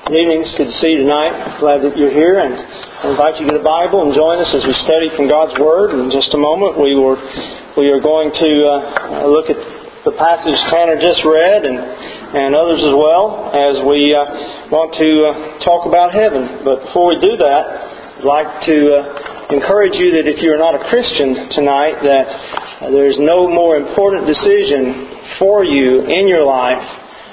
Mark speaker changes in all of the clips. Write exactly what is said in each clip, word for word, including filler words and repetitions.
Speaker 1: Good evening. It's good to see you tonight. Glad that you're here, and I invite you to get a Bible and join us as we study from God's Word. In just a moment, we were we are going to uh, look at the passage Tanner just read, and and others as well, as we uh, want to uh, talk about heaven. But before we do that, I'd like to uh, encourage you that if you are not a Christian tonight, that uh, there's no more important decision for you in your life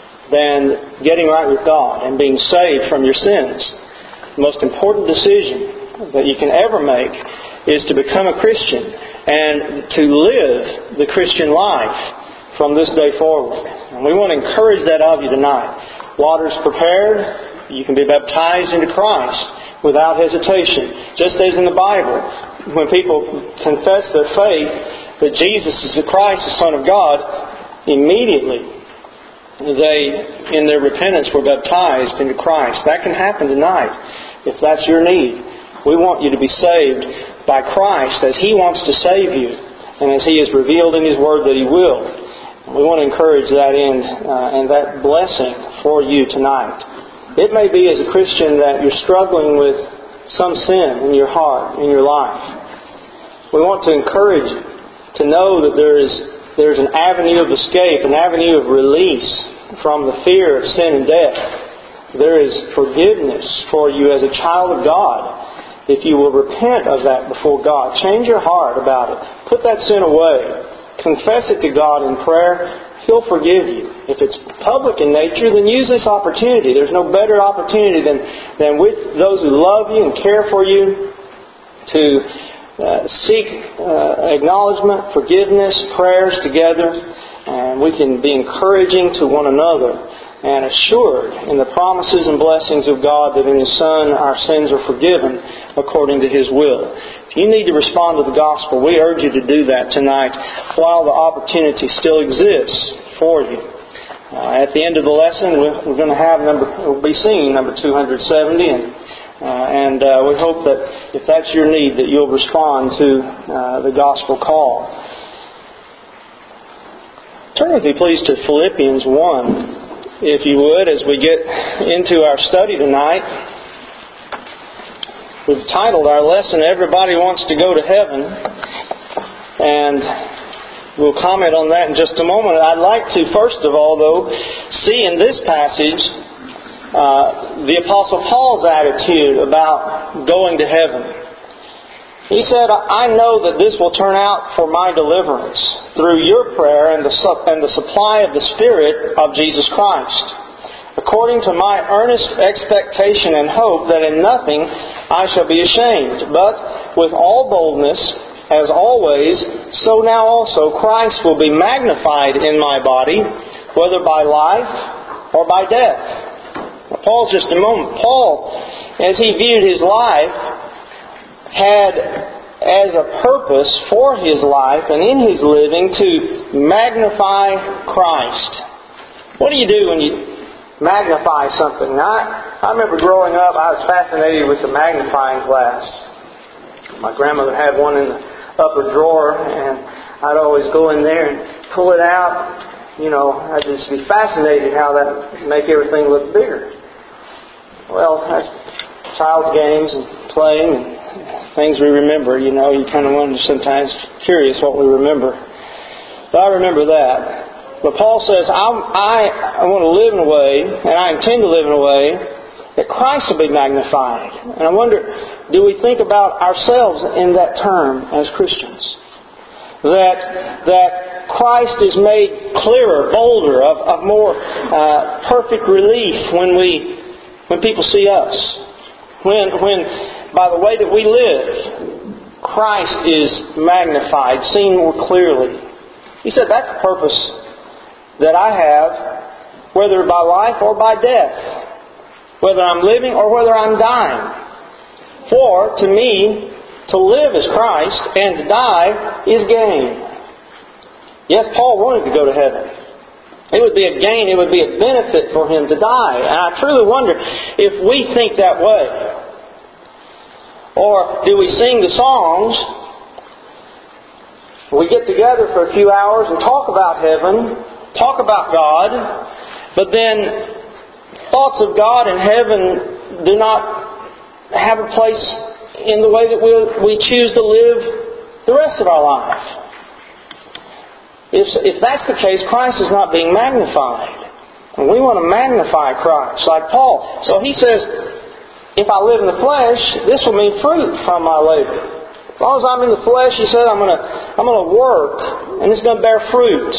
Speaker 1: than getting right with God and being saved from your sins. The most important decision that you can ever make is to become a Christian and to live the Christian life from this day forward. And we want to encourage that of you tonight. Water's prepared. You can be baptized into Christ without hesitation. Just as in the Bible, when people confess their faith that Jesus is the Christ, the Son of God, immediately they, in their repentance, were baptized into Christ. That can happen tonight if that's your need. We want you to be saved by Christ as He wants to save you and as He has revealed in His Word that He will. We want to encourage that end uh, and that blessing for you tonight. It may be as a Christian that you're struggling with some sin in your heart, in your life. We want to encourage you to know that there is There's an avenue of escape, an avenue of release from the fear of sin and death. There is forgiveness for you as a child of God if you will repent of that before God. Change your heart about it. Put that sin away. Confess it to God in prayer. He'll forgive you. If it's public in nature, then use this opportunity. There's no better opportunity than, than with those who love you and care for you to Uh, seek uh, acknowledgement, forgiveness, prayers together, and we can be encouraging to one another and assured in the promises and blessings of God that in His Son our sins are forgiven according to His will. If you need to respond to the gospel, we urge you to do that tonight while the opportunity still exists for you. Uh, at the end of the lesson, we're, we're going to have number, we'll be singing number two hundred seventy, and Uh, and uh, we hope that if that's your need, that you'll respond to uh, the gospel call. Turn with me, please, to Philippians one, if you would, as we get into our study tonight. We've titled our lesson, Everybody Wants to Go to Heaven, and we'll comment on that in just a moment. I'd like to, first of all, though, see in this passage Uh, the Apostle Paul's attitude about going to heaven. He said, I know that this will turn out for my deliverance through your prayer and the, su- and the supply of the Spirit of Jesus Christ, according to my earnest expectation and hope that in nothing I shall be ashamed, but with all boldness, as always, so now also Christ will be magnified in my body, whether by life or by death. Paul's just a moment. Paul, as he viewed his life, had as a purpose for his life and in his living to magnify Christ. What do you do when you magnify something? Now, I, I remember growing up, I was fascinated with the magnifying glass. My grandmother had one in the upper drawer, and I'd always go in there and pull it out. You know, I'd just be fascinated how that would make everything look bigger. Well, that's child's games and playing and things we remember. You know, you kind of wonder sometimes, curious what we remember. But I remember that. But Paul says, I, I, I want to live in a way, and I intend to live in a way, that Christ will be magnified. And I wonder, do we think about ourselves in that term as Christians? That that Christ is made clearer, bolder, of, of more uh, perfect relief when we when people see us. When when by the way that we live, Christ is magnified, seen more clearly. He said that's the purpose that I have, whether by life or by death, whether I'm living or whether I'm dying. For to me, to live is Christ, and to die is gain. Yes, Paul wanted to go to heaven. It would be a gain, it would be a benefit for him to die. And I truly wonder if we think that way. Or do we sing the songs, we get together for a few hours and talk about heaven, talk about God, but then thoughts of God in heaven do not have a place in the way that we, we choose to live the rest of our life. If, if that's the case, Christ is not being magnified. And we want to magnify Christ, like Paul. So he says, if I live in the flesh, this will mean fruit from my labor. As long as I'm in the flesh, he said, I'm going to, I'm going to work, and it's going to bear fruit.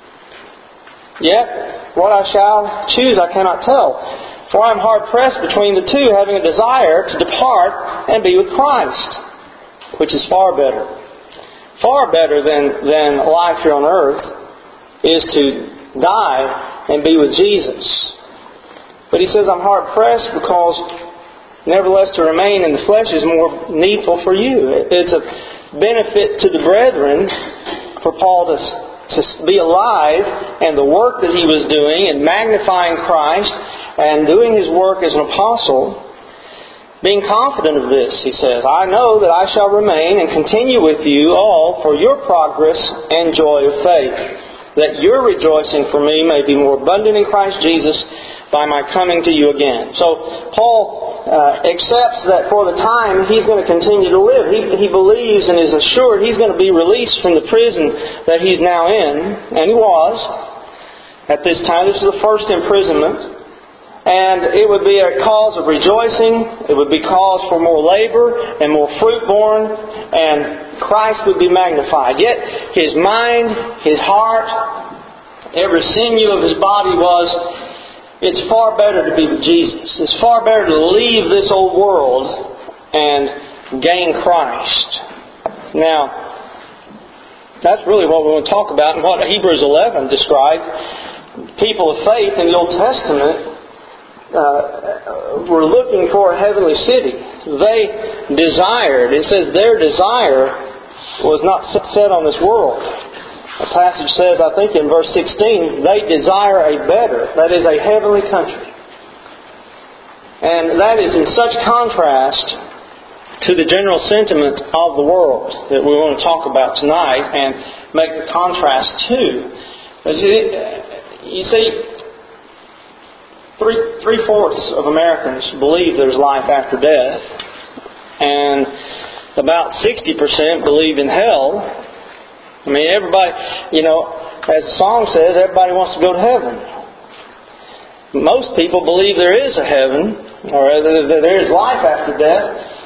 Speaker 1: Yet, what I shall choose I cannot tell. For I am hard-pressed between the two, having a desire to depart and be with Christ, which is far better. Far better than, than life here on earth is to die and be with Jesus. But he says, I'm hard-pressed because nevertheless to remain in the flesh is more needful for you. It's a benefit to the brethren for Paul to, to be alive and the work that he was doing and magnifying Christ and doing his work as an apostle, being confident of this, he says, I know that I shall remain and continue with you all for your progress and joy of faith, that your rejoicing for me may be more abundant in Christ Jesus by my coming to you again. So Paul uh, accepts that for the time he's going to continue to live. He, he believes and is assured he's going to be released from the prison that he's now in, and he was at this time. This is the first imprisonment. And it would be a cause of rejoicing. It would be cause for more labor and more fruit borne. And Christ would be magnified. Yet his mind, his heart, every sinew of his body was, it's far better to be with Jesus. It's far better to leave this old world and gain Christ. Now, that's really what we want to talk about and what Hebrews eleven describes. People of faith in the Old Testament Uh, were looking for a heavenly city. They desired, it says their desire was not set on this world. The passage says, I think in verse sixteen, they desire a better, that is a heavenly country. And that is in such contrast to the general sentiment of the world that we want to talk about tonight and make the contrast to. You see, Three, three-fourths of Americans believe there's life after death. And about sixty percent believe in hell. I mean, everybody, you know, as the song says, everybody wants to go to heaven. Most people believe there is a heaven, or that there is life after death.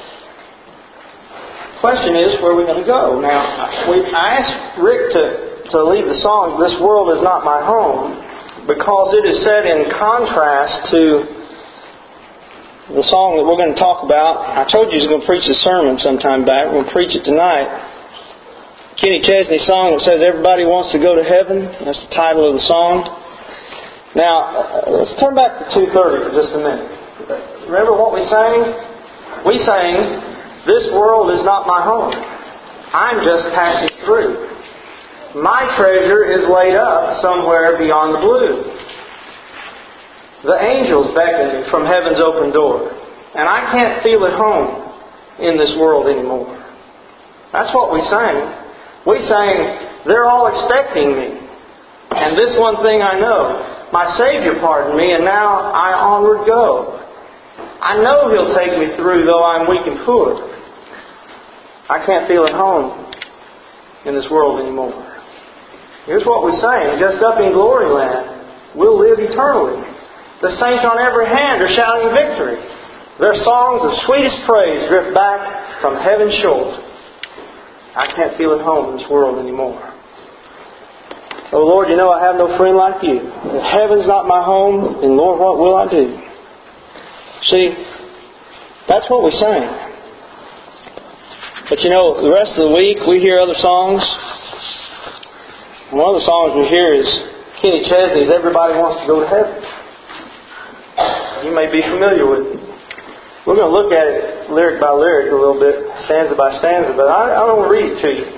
Speaker 1: The question is, where are we going to go? Now, we, I asked Rick to, to lead the song, This World Is Not My Home, because it is set in contrast to the song that we're going to talk about. I told you he was going to preach a sermon sometime back. We're going to preach it tonight. Kenny Chesney's song that says, Everybody Wants to Go to Heaven. That's the title of the song. Now, let's turn back to two thirty for just a minute. Remember what we sang? We sang, This world is not my home. I'm just passing through. My treasure is laid up somewhere beyond the blue. The angels beckon me from heaven's open door, and I can't feel at home in this world anymore. That's what we sang. We sang, they're all expecting me. And this one thing I know, my Savior pardoned me, and now I onward go. I know He'll take me through, though I'm weak and poor. I can't feel at home in this world anymore. Here's what we sang, just up in glory land, we'll live eternally. The saints on every hand are shouting victory. Their songs of sweetest praise drift back from heaven's shore. I can't feel at home in this world anymore. Oh Lord, you know I have no friend like you. If heaven's not my home, then Lord, what will I do? See, that's what we sang. But you know, the rest of the week we hear other songs. One of the songs we hear is Kenny Chesney's Everybody Wants to Go to Heaven. You may be familiar with it. We're going to look at it lyric by lyric a little bit, stanza by stanza, but I, I don't want to read it to you.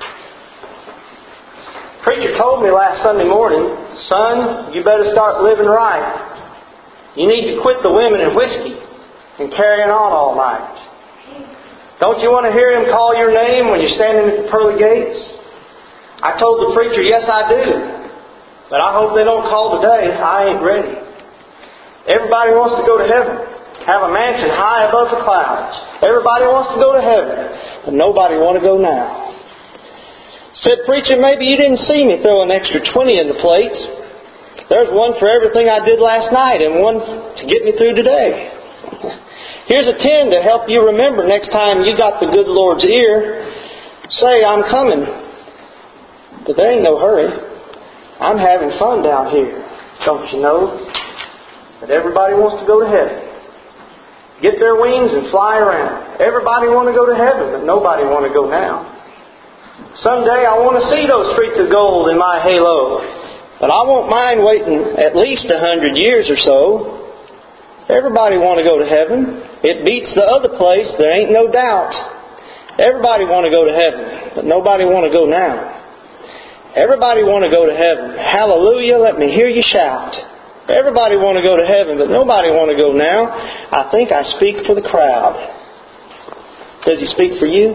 Speaker 1: Preacher told me last Sunday morning, son, you better start living right. You need to quit the women and whiskey and carrying on all night. Don't you want to hear Him call your name when you're standing at the pearly gates? I told the preacher, yes I do. But I hope they don't call today. I ain't ready. Everybody wants to go to heaven. Have a mansion high above the clouds. Everybody wants to go to heaven. But nobody want to go now. Said, preacher, maybe you didn't see me throw an extra twenty in the plate. There's one for everything I did last night and one to get me through today. Here's a ten to help you remember next time you got the good Lord's ear. Say, I'm coming. But there ain't no hurry. I'm having fun down here. Don't you know that everybody wants to go to heaven? Get their wings and fly around. Everybody want to go to heaven, but nobody want to go now. Someday I want to see those streets of gold in my halo. But I won't mind waiting at least a hundred years or so. Everybody want to go to heaven. It beats the other place, there ain't no doubt. Everybody want to go to heaven, but nobody want to go now. Everybody want to go to heaven. Hallelujah, let me hear you shout. Everybody want to go to heaven, but nobody want to go now. I think I speak for the crowd. Does He speak for you?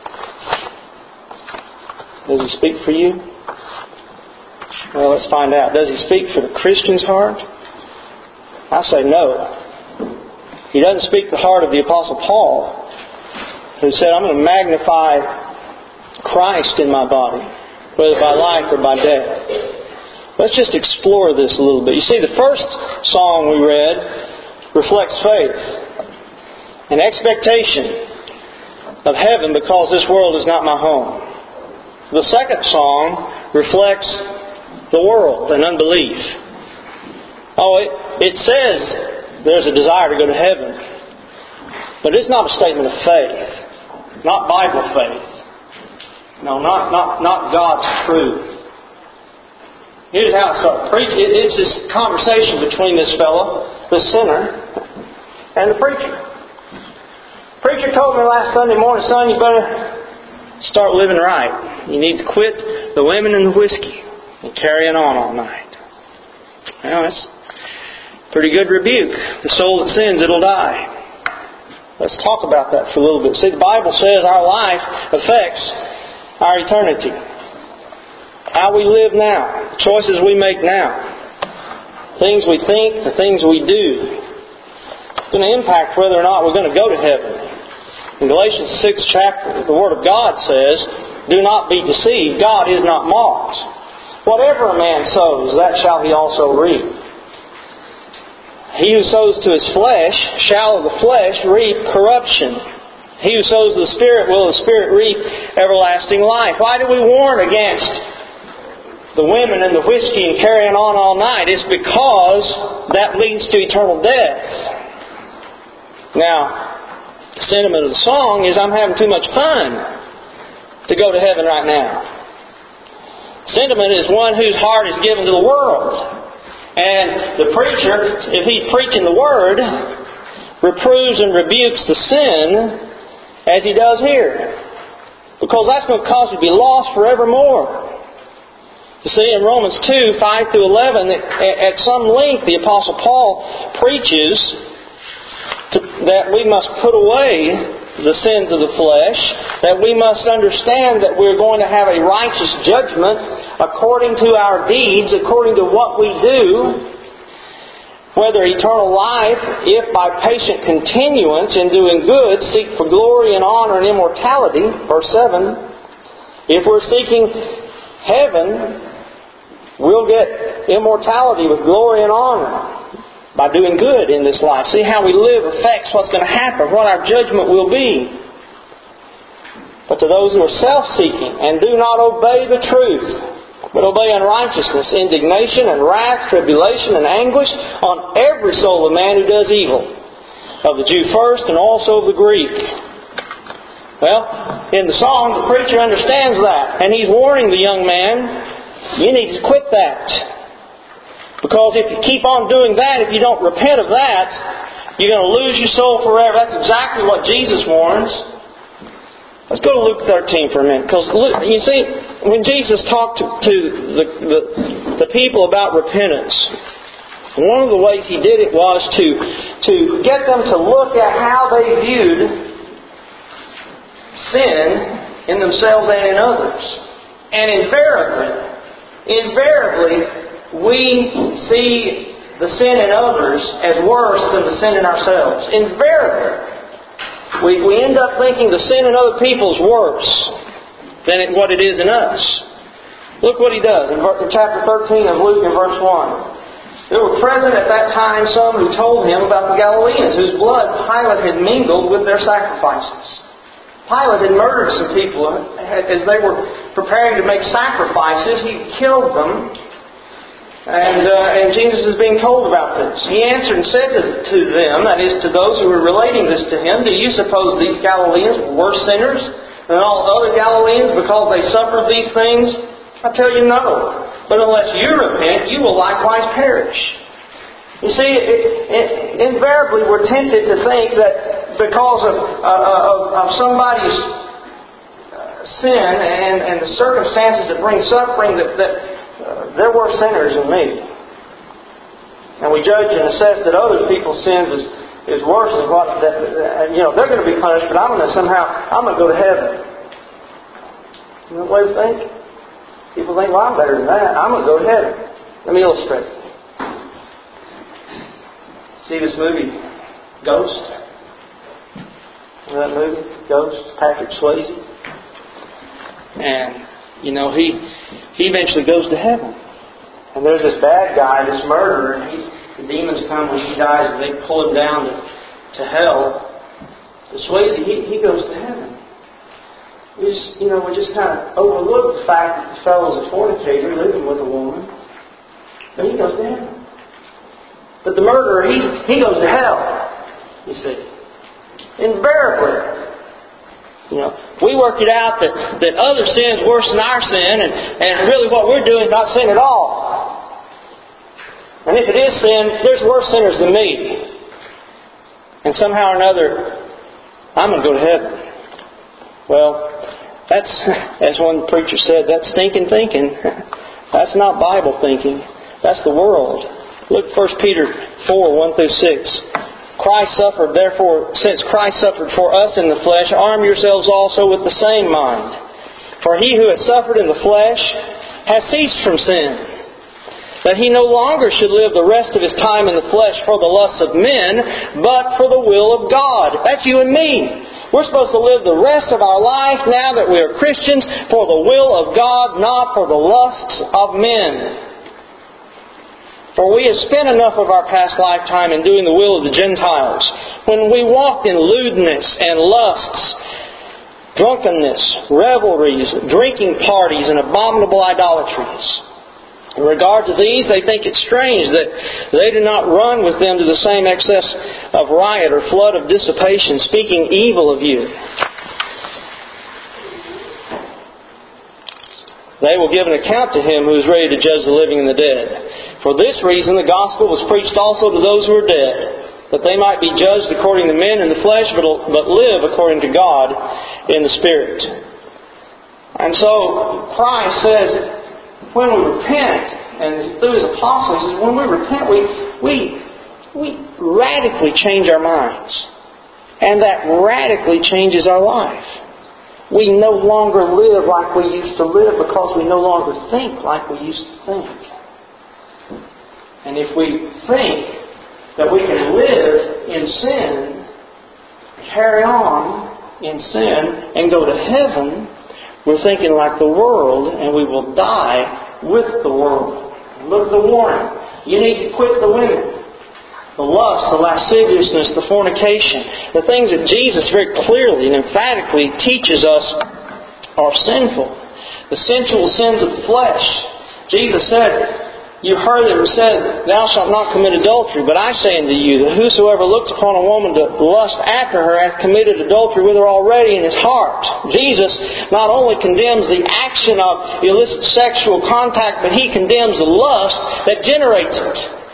Speaker 1: Does He speak for you? Well, let's find out. Does He speak for the Christian's heart? I say no. He doesn't speak the heart of the Apostle Paul, who said, I'm going to magnify Christ in my body, whether by life or by death. Let's just explore this a little bit. You see, the first song we read reflects faith, an expectation of heaven because this world is not my home. The second song reflects the world and unbelief. Oh, it, it says there's a desire to go to heaven, but it's not a statement of faith, not Bible faith. No, not not not God's truth. Here's how it started. It's this conversation between this fellow, the sinner, and the preacher. The preacher told me last Sunday morning, son, you better start living right. You need to quit the women and the whiskey and carrying on all night. Well, that's a pretty good rebuke. The soul that sins, it'll die. Let's talk about that for a little bit. See, the Bible says our life affects our eternity. How we live now, the choices we make now, things we think, the things we do, it's going to impact whether or not we're going to go to heaven. In Galatians sixth chapter, the Word of God says, do not be deceived, God is not mocked. Whatever a man sows, that shall he also reap. He who sows to his flesh shall of the flesh reap corruption. He who sows to the Spirit will of the Spirit reap everlasting life. Why do we warn against the women and the whiskey and carrying on all night? It's because that leads to eternal death. Now, the sentiment of the song is, I'm having too much fun to go to heaven right now. Sentiment is one whose heart is given to the world. And the preacher, if he's preaching the Word, reproves and rebukes the sin as he does here. Because that's going to cause you to be lost forevermore. You see, in Romans two, five through eleven, at some length the Apostle Paul preaches to, that we must put away the sins of the flesh, that we must understand that we're going to have a righteous judgment according to our deeds, according to what we do, whether eternal life, if by patient continuance in doing good, seek for glory and honor and immortality, verse seven. If we're seeking heaven, we'll get immortality with glory and honor by doing good in this life. See, how we live affects what's going to happen, what our judgment will be. But to those who are self-seeking and do not obey the truth, but obey unrighteousness, indignation and wrath, tribulation and anguish on every soul of man who does evil, of the Jew first and also of the Greek. Well, in the song, the preacher understands that, and he's warning the young man, you need to quit that. Because if you keep on doing that, if you don't repent of that, you're going to lose your soul forever. That's exactly what Jesus warns. Let's go to Luke thirteen for a minute. Because you see, when Jesus talked to, to the, the, the people about repentance, one of the ways He did it was to, to get them to look at how they viewed sin in themselves and in others. And invariably, Invariably, we see the sin in others as worse than the sin in ourselves. Invariably, we, we end up thinking the sin in other people is worse than it, what it is in us. Look what he does in chapter thirteen of Luke in verse one. There were present at that time some who told him about the Galileans, whose blood Pilate had mingled with their sacrifices. Pilate had murdered some people as they were preparing to make sacrifices. He killed them. And, uh, and Jesus is being told about this. He answered and said to, to them, that is, to those who were relating this to him, do you suppose these Galileans were worse sinners than all other Galileans because they suffered these things? I tell you, no. But unless you repent, you will likewise perish. You see, it, it, invariably we're tempted to think that because of, uh, of, of somebody's sin and, and the circumstances that bring suffering, that, that uh, they're worse sinners than me. And we judge and assess that other people's sins is, is worse than what, that, that, you know, they're going to be punished, but I'm going to somehow, I'm going to go to heaven. You know what they think? People think, well, I'm better than that. I'm going to go to heaven. Let me illustrate. See this movie, Ghost? Remember that movie, Ghost? Patrick Swayze. And, you know, he he eventually goes to heaven. And there's this bad guy, this murderer, and he's, the demons come when he dies and they pull him down to, to hell. But Swayze, he, he goes to heaven. We just, you know, we just kind of overlook the fact that the fellow's a fornicator living with a woman. But he goes to heaven. But the murderer, he, he goes to hell. You see. Invariably. You know, we work it out that, that other sin is worse than our sin, and, and really what we're doing is not sin at all. And if it is sin, there's worse sinners than me. And somehow or another, I'm going to go to heaven. Well, that's, as one preacher said, that's stinking thinking. That's not Bible thinking. That's the world. Look First Peter four, one through six. Christ suffered, therefore, since Christ suffered for us in the flesh, arm yourselves also with the same mind. For he who has suffered in the flesh has ceased from sin, that he no longer should live the rest of his time in the flesh for the lusts of men, but for the will of God. That's you and me. We're supposed to live the rest of our life, now that we are Christians, for the will of God, not for the lusts of men. For we have spent enough of our past lifetime in doing the will of the Gentiles, when we walked in lewdness and lusts, drunkenness, revelries, drinking parties, and abominable idolatries. In regard to these, they think it strange that they do not run with them to the same excess of riot or flood of dissipation, speaking evil of you. They will give an account to Him who is ready to judge the living and the dead. For this reason the gospel was preached also to those who are dead, that they might be judged according to men in the flesh, but, but live according to God in the Spirit. And so Christ says, when we repent, and through His apostles, He says, when we repent, we, we, we radically change our minds. And that radically changes our life. We no longer live like we used to live because we no longer think like we used to think. And if we think that we can live in sin, carry on in sin, and go to heaven, we're thinking like the world, and we will die with the world. Look at the warning. You need to quit the women. The lust, the lasciviousness, the fornication. The things that Jesus very clearly and emphatically teaches us are sinful. The sensual sins of the flesh. Jesus said, you heard it said, thou shalt not commit adultery. But I say unto you, that whosoever looks upon a woman to lust after her hath committed adultery with her already in his heart. Jesus not only condemns the action of illicit sexual contact, but He condemns the lust that generates it.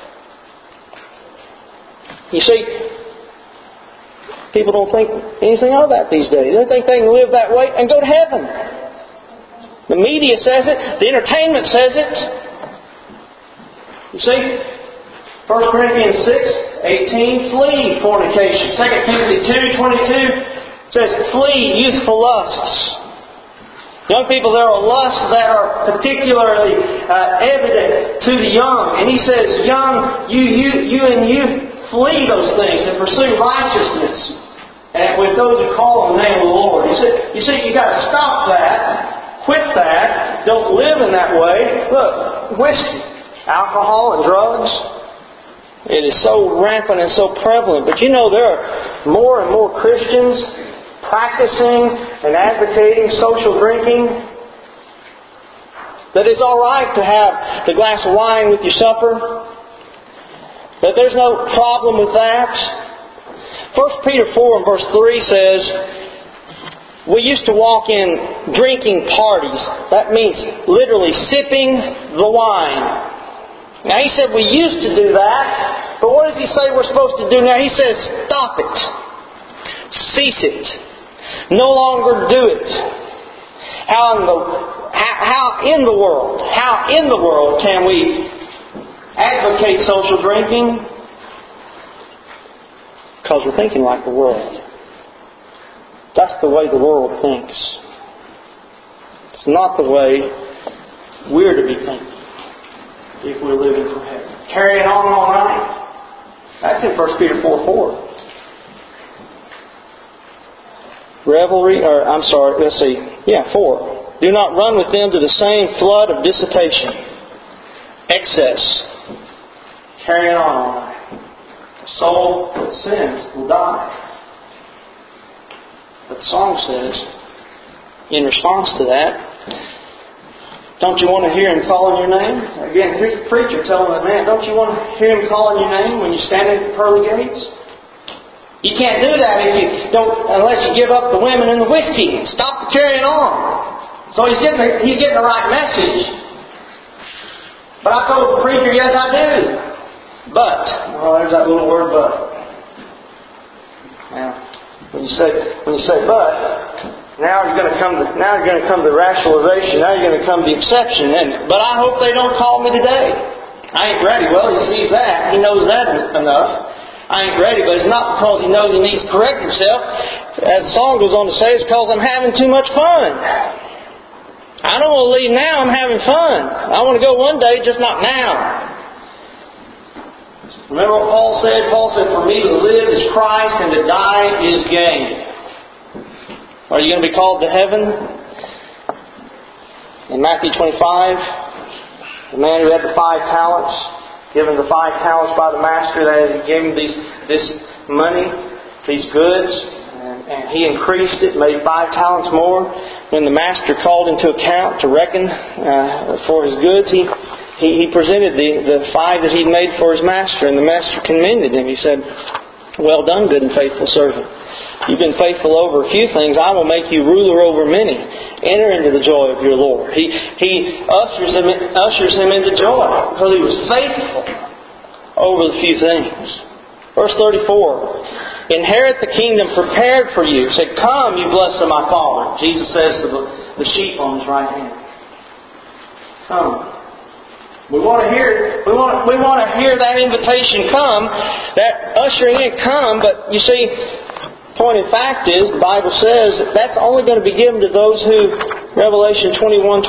Speaker 1: You see, people don't think anything of that these days. They think they can live that way and go to heaven. The media says it. The entertainment says it. You see, First Corinthians six eighteen, flee fornication. Second Timothy two twenty-two says, flee youthful lusts. Young people, there are lusts that are particularly uh, evident to the young. And He says, young, you, you, you and you flee those things and pursue righteousness. And with those who call on the name of the Lord. He said, you see, you've got to stop that. Quit that. Don't live in that way. Look, whiskey, alcohol, and drugs. It is so rampant and so prevalent. But you know, there are more and more Christians practicing and advocating social drinking. That it's all right to have the glass of wine with your supper. That there's no problem with that. First Peter four and verse three says, we used to walk in drinking parties. That means literally sipping the wine. Now he said we used to do that, but what does he say we're supposed to do now? He says, stop it. Cease it. No longer do it. How in the how, how in the world, how in the world can we advocate social drinking? Because we're thinking like the world. That's the way the world thinks. It's not the way we're to be thinking if we're living for heaven. Carrying on all night. That's in First Peter four four. Revelry, or I'm sorry, let's see. Yeah, four. Do not run with them to the same flood of dissipation. Excess. Carrying on all night. The soul that sins will die. But the song says, in response to that, don't you want to hear Him calling your name? Again, here's the preacher telling the man, don't you want to hear Him calling your name when you stand at the pearly gates? You can't do that if you don't, unless you give up the women and the whiskey. Stop the carrying on. So he's getting the, he's getting the right message. But I told the preacher, yes, I do. But, oh, there's that little word, but. Now, when you say when you say but, now you're going to come to now you're going to come to rationalization. Now you're going to come to the exception. And but I hope they don't call me today. I ain't ready. Well, he sees that. He knows that enough. I ain't ready, but it's not because he knows he needs to correct himself. As the song goes on to say, it's because I'm having too much fun. I don't want to leave now. I'm having fun. I want to go one day, just not now. Remember what Paul said? Paul said, for me to live is Christ and to die is gain. Are you going to be called to heaven? In Matthew twenty-five, the man who had the five talents, given the five talents by the master, that is, he gave him these, this money, these goods, and, and he increased it, made five talents more. When the master called him to account to reckon uh, for his goods, he he, he presented the, the five that he'd made for his master, and the master commended him. He said, well done, good and faithful servant. You've been faithful over a few things. I will make you ruler over many. Enter into the joy of your Lord. He he ushers him ushers him into joy because he was faithful over the few things. Verse thirty-four. Inherit the kingdom prepared for you. He said, come, you blessed of my Father. Jesus says to the, the sheep on his right hand. Come. We want to hear we want we want to hear that invitation come, that ushering in come, but you see, point in fact is, the Bible says that that's only going to be given to those who, Revelation twenty-one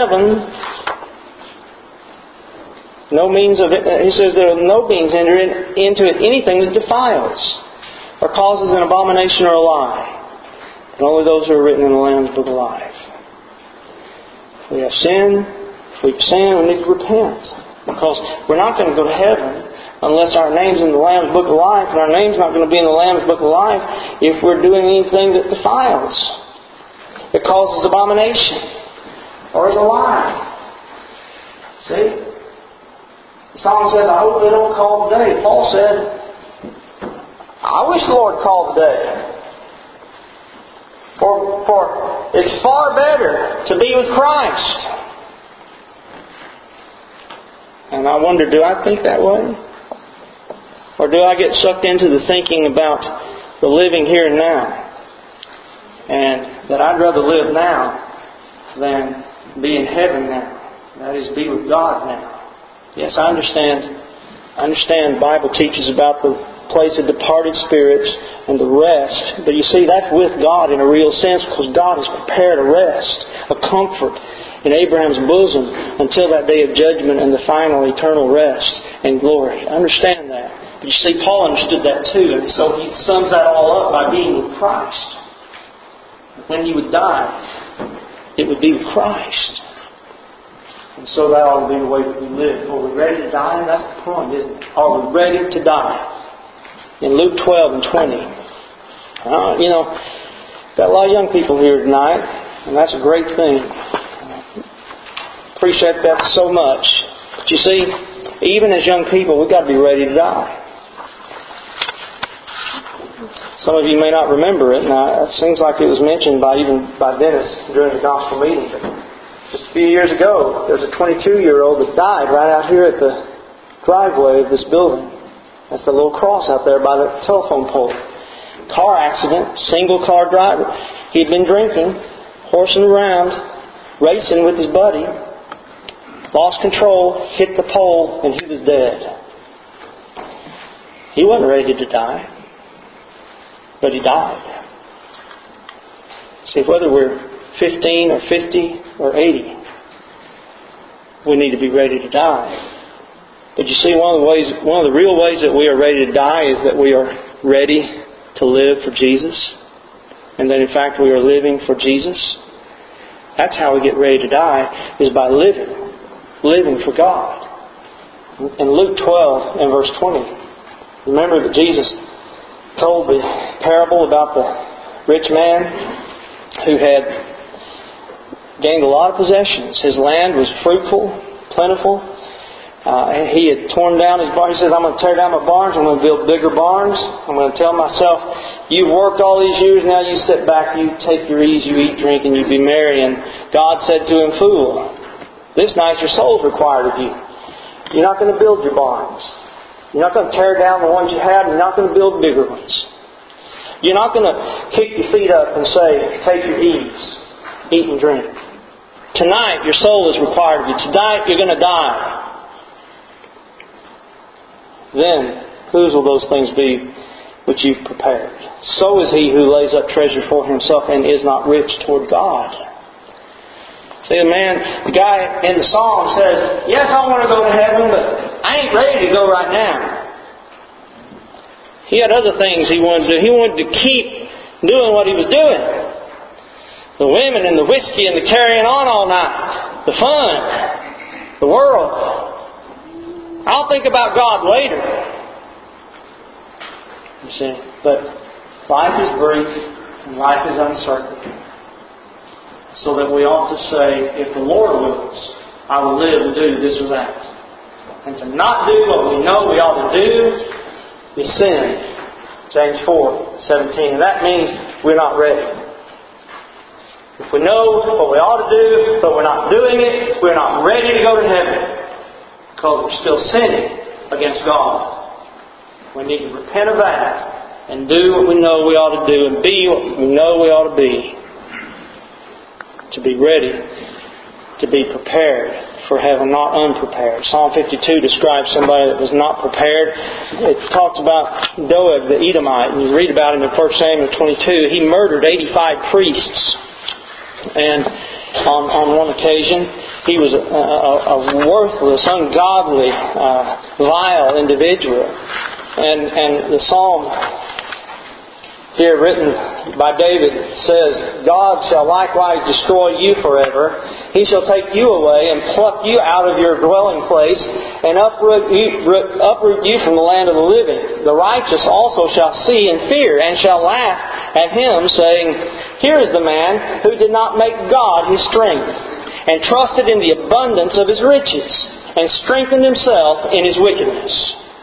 Speaker 1: twenty-seven, no means of it, he says there are no beings enter in, into it anything that defiles or causes an abomination or a lie. And only those who are written in the Lamb's Book of Life. If we have sin, if we've sinned, we need to repent. Because we're not going to go to heaven unless our name's in the Lamb's Book of Life, and our name's not going to be in the Lamb's Book of Life if we're doing anything that defiles, that causes abomination, or is a lie. See? The song says, I hope they don't call today. Paul said, I wish the Lord called today. For, for it's far better to be with Christ. And I wonder, do I think that way? Or do I get sucked into the thinking about the living here and now? And that I'd rather live now than be in heaven now. That is, be with God now. Yes, I understand. I understand the Bible teaches about the place of departed spirits and the rest. But you see, that's with God in a real sense, because God has prepared a rest, a comfort in Abraham's bosom until that day of judgment and the final eternal rest and glory. Understand that. But you see, Paul understood that too, and so he sums that all up by being with Christ. When he would die, it would be with Christ. And so that ought to be the way that we live. Are we ready to die? That's the point, isn't it? Are we ready to die? In Luke twelve and twenty. Uh, you know, got a lot of young people here tonight, and that's a great thing. Appreciate that so much. But you see, even as young people, we've got to be ready to die. Some of you may not remember it, and it seems like it was mentioned by even by Dennis during the gospel meeting. But just a few years ago, there was a twenty-two-year-old that died right out here at the driveway of this building. That's the little cross out there by the telephone pole. Car accident, single car driver. He'd been drinking, horsing around, racing with his buddy. Lost control, hit the pole, and he was dead. He wasn't ready to die, but he died. See, whether we're fifteen or fifty or eighty, we need to be ready to die. But you see, one of the ways, one of the real ways that we are ready to die is that we are ready to live for Jesus, and that in fact we are living for Jesus. That's how we get ready to die, is by living. Living for God. In Luke twelve and verse twenty, remember that Jesus told the parable about the rich man who had gained a lot of possessions. His land was fruitful, plentiful. Uh, he had torn down his barns. He says, I'm going to tear down my barns. I'm going to build bigger barns. I'm going to tell myself, you've worked all these years, now you sit back, you take your ease, you eat, drink, and you be merry. And God said to him, fool, this night your soul's required of you. You're not going to build your barns. You're not going to tear down the ones you had, and you're not going to build bigger ones. You're not going to kick your feet up and say, take your ease, eat and drink. Tonight your soul is required of you. Tonight you're going to die. Then, whose will those things be which you've prepared? So is he who lays up treasure for himself and is not rich toward God. See, the man, the guy in the psalm says, yes, I want to go to heaven, but I ain't ready to go right now. He had other things he wanted to do. He wanted to keep doing what he was doing. The women and the whiskey and the carrying on all night. The fun. The world. I'll think about God later. You see, but life is brief and life is uncertain. So that we ought to say, if the Lord wills, I will live and do this or that. And to not do what we know we ought to do is sin. James four seventeen. And that means we're not ready. If we know what we ought to do, but we're not doing it, we're not ready to go to heaven. Because we're still sinning against God. We need to repent of that and do what we know we ought to do and be what we know we ought to be. To be ready, to be prepared for heaven, not unprepared. Psalm fifty-two describes somebody that was not prepared. It talks about Doeg the Edomite, and you read about him in First Samuel twenty-two. He murdered eighty-five priests. And on, on one occasion, he was a, a, a worthless, ungodly, uh, vile individual. And, and the psalm here written by David says, God shall likewise destroy you forever. He shall take you away and pluck you out of your dwelling place and uproot you, uproot you from the land of the living. The righteous also shall see and fear and shall laugh at him, saying, here is the man who did not make God his strength and trusted in the abundance of his riches and strengthened himself in his wickedness.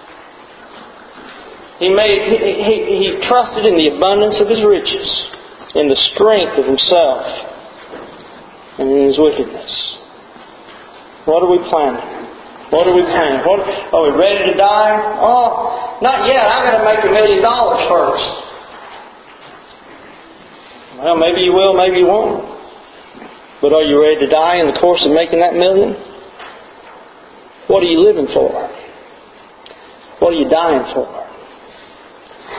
Speaker 1: He made he, he, he trusted in the abundance of his riches, in the strength of himself, and in his wickedness. What are we planning? What are we planning? What, are we ready to die? Oh, not yet. I've got to make a million dollars first. Well, maybe you will, maybe you won't. But are you ready to die in the course of making that million? What are you living for? What are you dying for?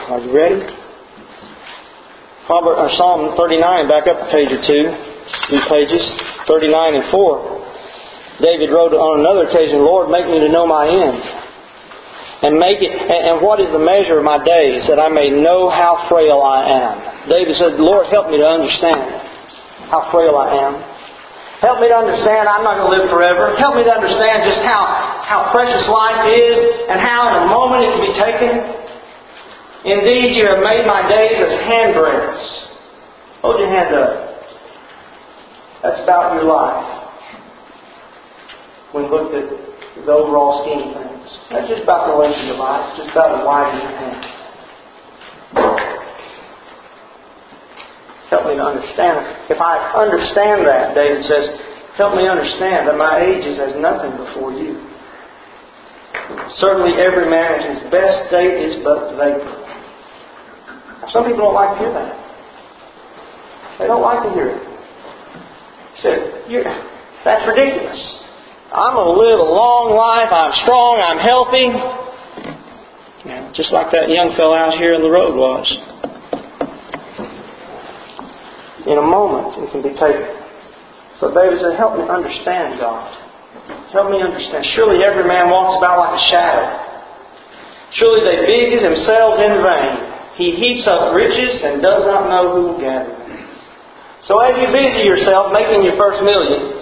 Speaker 1: Are you ready? Proverbs, or Psalm thirty-nine, back up a page or two, two pages, thirty-nine and four. David wrote on another occasion, Lord, make me to know my end. And make it, and what is the measure of my days, that I may know how frail I am. David said, Lord, help me to understand how frail I am. Help me to understand I'm not going to live forever. Help me to understand just how, how precious life is and how in a moment it can be taken. Indeed, you have made my days as handbreadths. Hold your hand up. That's about your life. When we looked at the overall scheme of things. That's just about the length of your life. Just about the wide of your hand. Help me to understand. If I understand that, David says, help me understand that my age is as nothing before you. Certainly every man at his best state is but vapor. Some people don't like to hear that. They don't like to hear it. He said, You're, that's ridiculous. I'm going to live a long life. I'm strong. I'm healthy. Yeah, just like that young fellow out here on the road was. In a moment, it can be taken. So David said, help me understand, God. Help me understand. Surely every man walks about like a shadow. Surely they busy themselves in vain. He heaps up riches and does not know who will gather them. So as you busy yourself making your first million,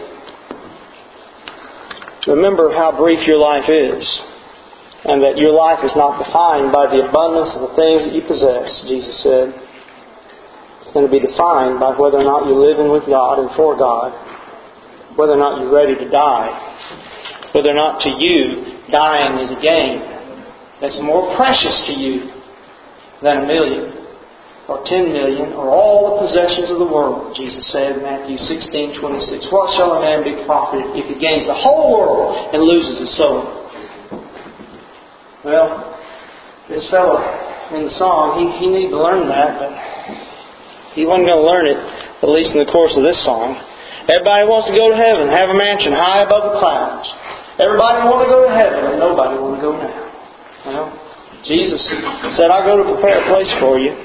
Speaker 1: remember how brief your life is. And that your life is not defined by the abundance of the things that you possess, Jesus said. It's going to be defined by whether or not you're living with God and for God. Whether or not you're ready to die. Whether or not to you, dying is a gain. That's more precious to you than a million. Or ten million. Or all the possessions of the world. Jesus said in Matthew sixteen twenty-six. What shall a man be profited if he gains the whole world and loses his soul? Well, this fellow in the song, he, he needed to learn that, but he wasn't going to learn it, at least in the course of this song. Everybody wants to go to heaven, have a mansion high above the clouds. Everybody wants to go to heaven, but nobody wants to go now. Well, Jesus said, I'll go to prepare a place for you.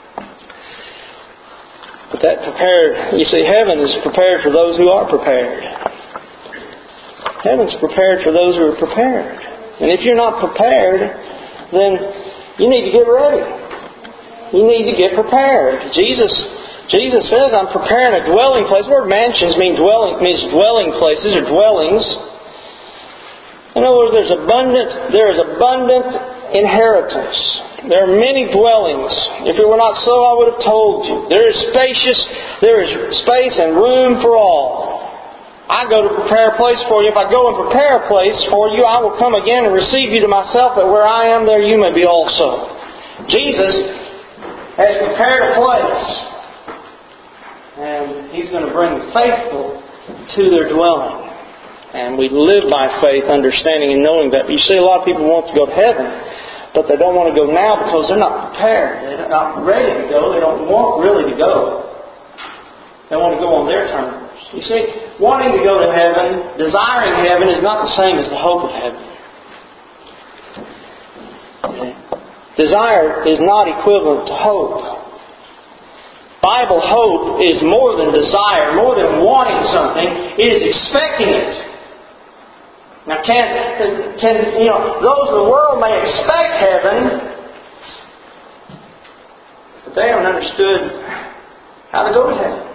Speaker 1: But that prepared, you see, heaven is prepared for those who are prepared. Heaven's prepared for those who are prepared. And if you're not prepared, then you need to get ready. You need to get prepared. Jesus Jesus says, I'm preparing a dwelling place. The word mansions mean dwelling, means dwelling places or dwellings. In other words, there's abundant, there is abundant inheritance. There are many dwellings. If it were not so, I would have told you. There is spacious, there is space and room for all. I go to prepare a place for you. If I go and prepare a place for you, I will come again and receive you to myself, that where I am, there you may be also. Jesus has prepared a place. And He's going to bring the faithful to their dwelling. And we live by faith, understanding and knowing that. You see, a lot of people want to go to heaven, but they don't want to go now because they're not prepared. They're not ready to go. They don't want really to go. They want to go on their terms. You see, wanting to go to heaven, desiring heaven, is not the same as the hope of heaven. Okay. Desire is not equivalent to hope. Bible hope is more than desire, more than wanting something. It is expecting it. Now, can, can you know, those in the world may expect heaven, but they haven't understood how to go to heaven.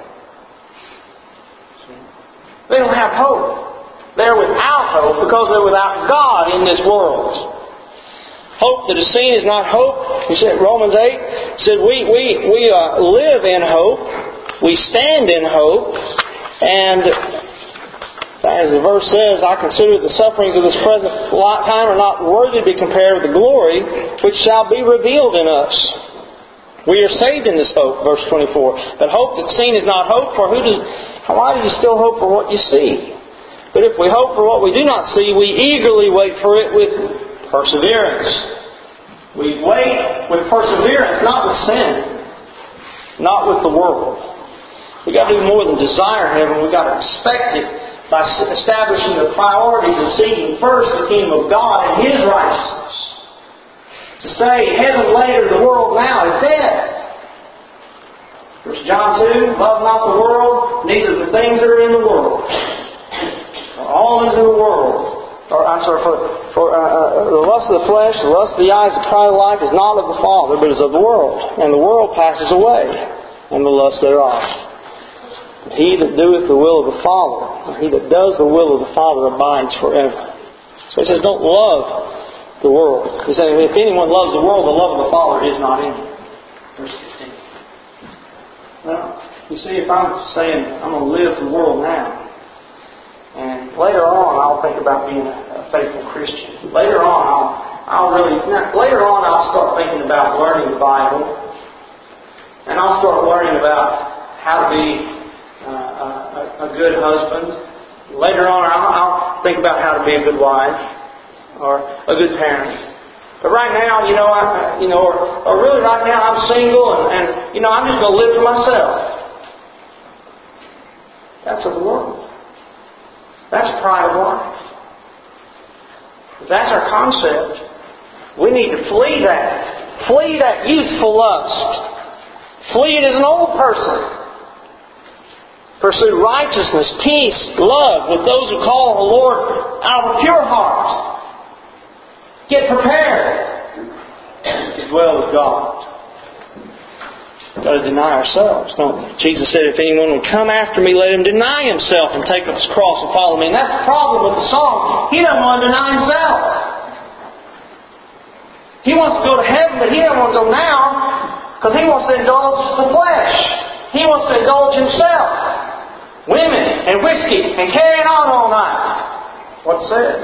Speaker 1: They don't have hope. They're without hope because they're without God in this world. Hope that is seen is not hope. He said, Romans eight said, we we we uh, live in hope. We stand in hope. And as the verse says, I consider the sufferings of this present time are not worthy to be compared with the glory which shall be revealed in us. We are saved in this hope, verse twenty-four. But hope that's seen is not hope, for who does, why do you still hope for what you see? But if we hope for what we do not see, we eagerly wait for it with perseverance. We wait with perseverance, not with sin, not with the world. We've got to do more than desire heaven. We've got to expect it by establishing the priorities of seeking first the kingdom of God and His righteousness. To say heaven later, the world now is dead. First John two, love not the world, neither the things that are in the world. For all is in the world. Or, I'm sorry, for, for uh, uh, the lust of the flesh, the lust of the eyes, the pride of life is not of the Father, but is of the world. And the world passes away, and the lust thereof. But he that doeth the will of the Father, or he that does the will of the Father, abides forever. So he says, don't love the world. He says, if anyone loves the world, the love of the Father is not in you. Verse fifteen. Well, you see, if I'm saying I'm going to live the world now, and later on I'll think about being a faithful Christian. Later on I'll, I'll really, later on I'll start thinking about learning the Bible, and I'll start learning about how to be uh, a, a good husband. Later on I'll, I'll think about how to be a good wife or a good parent. But right now, you know, I, you know, or, or really right now, I'm single, and, and you know, I'm just going to live for myself. That's of the world. That's pride of life. If that's our concept, we need to flee that. Flee that youthful lust. Flee it as an old person. Pursue righteousness, peace, love with those who call the Lord out of a pure heart. Get prepared to dwell with God. We've got to deny ourselves, don't we? Jesus said, if anyone would come after me, let him deny himself and take up his cross and follow me. And that's the problem with the song. He doesn't want to deny himself. He wants to go to heaven, but he doesn't want to go now because he wants to indulge the flesh. He wants to indulge himself. Women and whiskey and carrying on all night. What it says.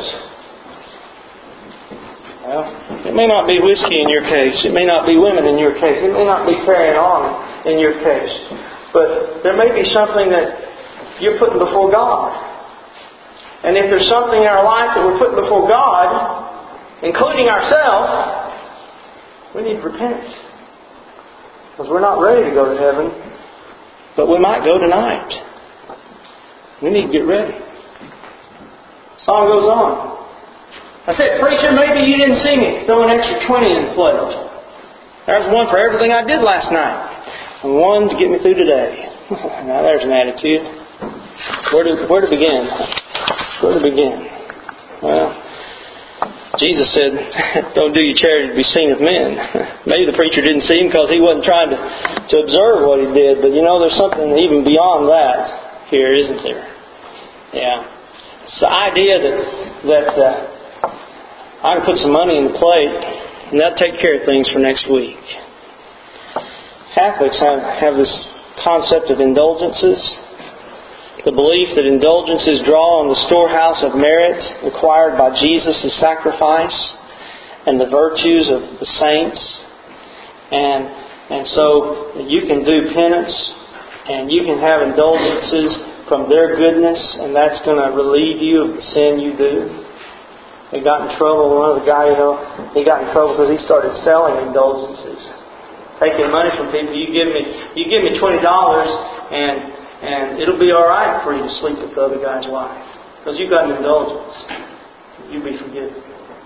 Speaker 1: Well, it may not be whiskey in your case. It may not be women in your case. It may not be carrying on in your case. But there may be something that you're putting before God. And if there's something in our life that we're putting before God, including ourselves, we need to repent. Because we're not ready to go to heaven. But we might go tonight. We need to get ready. The song goes on. I said, preacher, maybe you didn't see me throw an extra twenty in the plate. There's one for everything I did last night. And one to get me through today. Now there's an attitude. Where to, where to begin? Where to begin? Well, Jesus said, don't do your charity to be seen of men. Maybe the preacher didn't see him because he wasn't trying to, to observe what he did. But you know, there's something even beyond that here, isn't there? Yeah. It's the idea that... that uh, I can put some money in the plate and that'll take care of things for next week. Catholics have, have this concept of indulgences. The belief that indulgences draw on the storehouse of merit acquired by Jesus' sacrifice and the virtues of the saints. And, and so you can do penance and you can have indulgences from their goodness, and that's going to relieve you of the sin you do. He got in trouble. One of the guys, you know, he got in trouble because he started selling indulgences, taking money from people. You give me, you give me twenty dollars, and and it'll be all right for you to sleep with the other guy's wife because you got an indulgence. You'll be forgiven.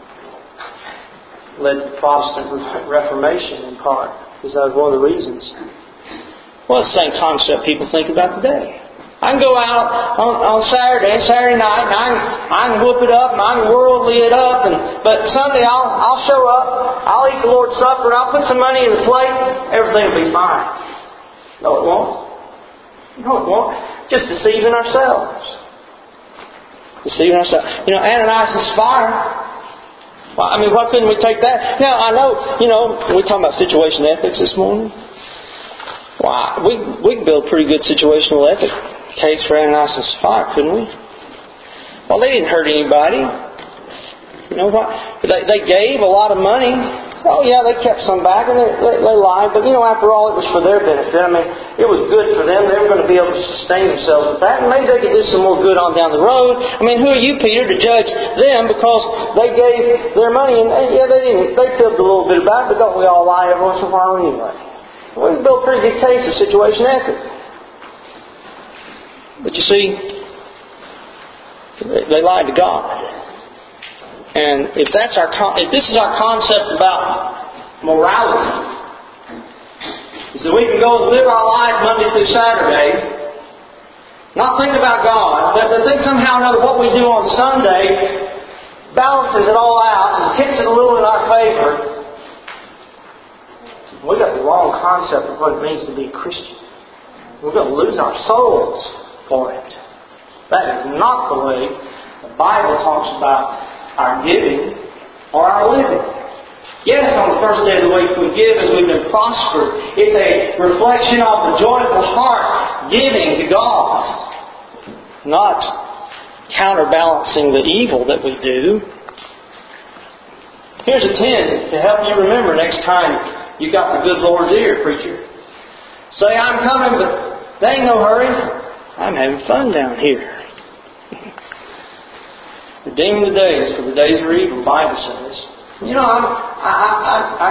Speaker 1: Led to Protestant Reformation in part because that was one of the reasons. Well, it's the same concept people think about today. I can go out on, on Saturday, Saturday night, and I can, I can whoop it up, and I can worldly it up, and but Sunday I'll, I'll show up, I'll eat the Lord's Supper, and I'll put some money in the plate, everything will be fine. No, it won't. No, it won't. Just deceiving ourselves. Deceiving ourselves. You know, Ananias and Sapphira. Well, I mean, why couldn't we take that? Now, I know, you know, we're talking about situation ethics this morning. Well, we we can build a pretty good situational ethic case for Ananias and Sapphira, couldn't we? Well, they didn't hurt anybody. You know what? They they gave a lot of money. Oh yeah, they kept some back and they, they, they lied. But you know, after all, it was for their benefit. I mean, it was good for them. They were going to be able to sustain themselves with that, and maybe they could do some more good on down the road. I mean, who are you, Peter, to judge them because they gave their money and yeah, they didn't. They fibbed a little bit about it, but don't we all lie every once in a while anyway? We can build a pretty good case of situation ethic. But you see, they lied to God. And if that's our, if this is our concept about morality. He said we can go and live our life Monday through Saturday, not think about God, but, but think somehow or another what we do on Sunday balances it all out and tips it a little in our favor. We've got the wrong concept of what it means to be a Christian. We're going to lose our souls for it. That is not the way the Bible talks about our giving or our living. Yes, on the first day of the week we give as we've been prospered. It's a reflection of the joyful heart giving to God, not counterbalancing the evil that we do. Here's a ten to help you remember next time you got the good Lord's ear, preacher. Say, I'm coming, but there ain't no hurry. I'm having fun down here. Redeeming the days, for the days are evil, the Bible says. You know, I'm, I, I, I,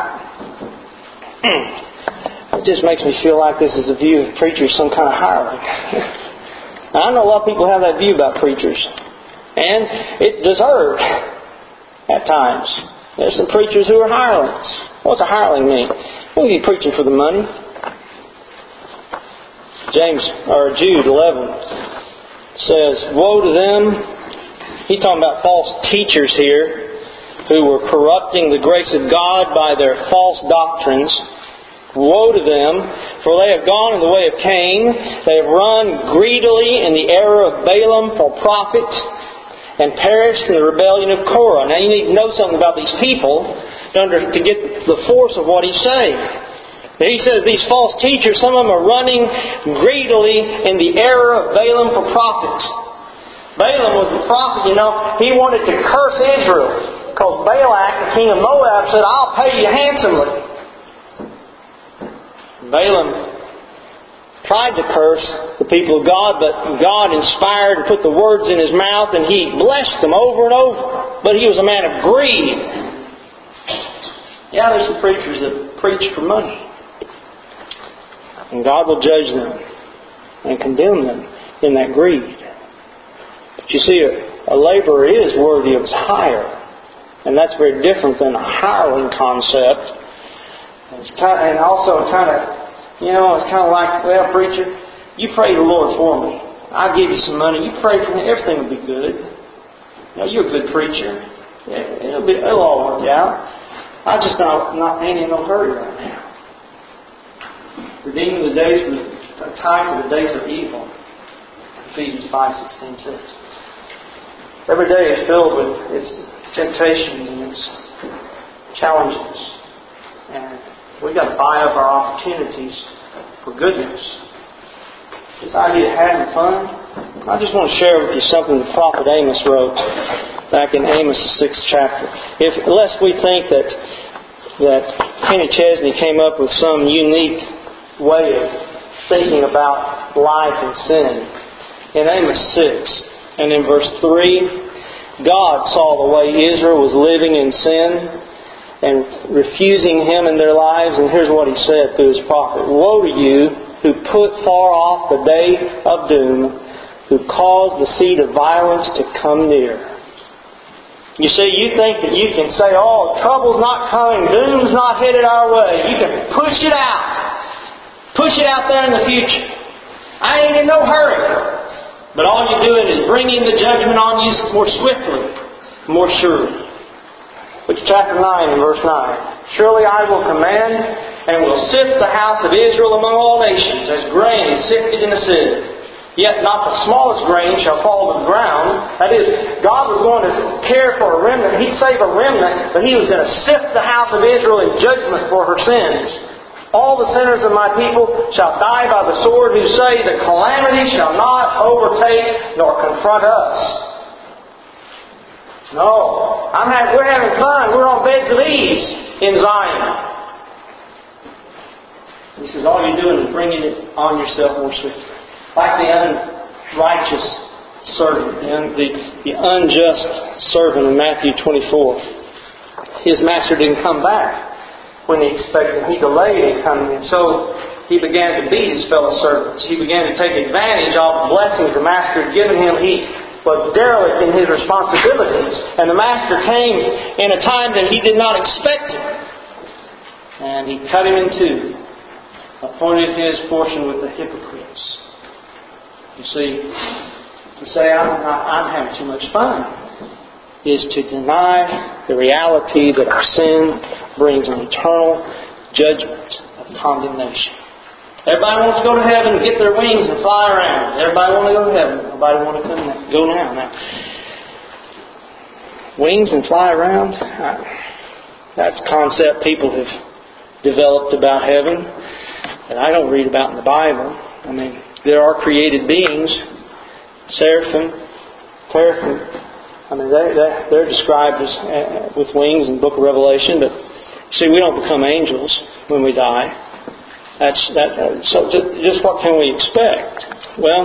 Speaker 1: I, it just makes me feel like this is a view of preachers, some kind of hireling. I know a lot of people have that view about preachers. And it's deserved at times. There's some preachers who are hirelings. What's a hireling mean? Well, you're preaching for the money. James, or Jude eleven says, woe to them. He's talking about false teachers here, who were corrupting the grace of God by their false doctrines. Woe to them, for they have gone in the way of Cain. They have run greedily in the error of Balaam for profit, and perished in the rebellion of Korah. Now you need to know something about these people to, under, to get the force of what he's saying. He says these false teachers, some of them are running greedily in the error of Balaam for profit. Balaam was the prophet, you know, he wanted to curse Israel. Because Balak, the king of Moab, said, I'll pay you handsomely. Balaam tried to curse the people of God, but God inspired and put the words in his mouth, and he blessed them over and over. But he was a man of greed. Yeah, there's some preachers that preach for money. And God will judge them and condemn them in that greed. But you see, a, a laborer is worthy of his hire. And that's very different than a hireling concept. It's kind of, and also kind of, you know, it's kind of like, well, preacher, you pray the Lord for me. I'll give you some money. You pray for me. Everything will be good. You know, you're a good preacher. It'll be, it'll all work out. I just not not ain't in no hurry right now. Redeeming the days for the time for the days of evil. Ephesians five sixteen says. Every day is filled with its temptations and its challenges. And we've got to buy up our opportunities for goodness. This idea of having fun, I just want to share with you something the prophet Amos wrote back in Amos' sixth chapter. If, unless we think that that Kenny Chesney came up with some unique way of thinking about life and sin. In Amos six and in verse three, God saw the way Israel was living in sin and refusing Him in their lives. And here's what He said through His prophet. Woe to you who put far off the day of doom, who cause the seed of violence to come near. You see, you think that you can say, oh, trouble's not coming, doom's not headed our way. You can push it out. Push it out there in the future. I ain't in no hurry. But all you're doing is bringing the judgment on you more swiftly, more surely. Look at chapter nine and verse nine. Surely I will command and will sift the house of Israel among all nations, as grain is sifted in a sieve. Yet not the smallest grain shall fall to the ground. That is, God was going to care for a remnant. He'd save a remnant, but He was going to sift the house of Israel in judgment for her sins. All the sinners of my people shall die by the sword, who say the calamity shall not overtake nor confront us. No, I'm having, we're having fun. We're on beds of ease in Zion. He says all you're doing is bringing it on yourself more swiftly. Like the unrighteous servant, the, the, the unjust servant in Matthew twenty-four. His master didn't come back when he expected. He delayed in coming in. So he began to beat his fellow servants. He began to take advantage of the blessings the master had given him. He was derelict in his responsibilities. And the master came in a time that he did not expect it. And He cut Him in two, appointed His portion with the hypocrites. You see, to say I'm, not, I'm having too much fun is to deny the reality that our sin brings an eternal judgment of condemnation. Everybody wants to go to heaven and get their wings and fly around. Everybody wants to go to heaven. Nobody wants to come now, go now. Now, wings and fly around, that's a concept people have developed about heaven that I don't read about in the Bible. I mean, there are created beings, seraphim, teraphim. I mean, they, they, they're described as uh, with wings in the Book of Revelation. But see, we don't become angels when we die. That's that. Uh, so, just, just what can we expect? Well,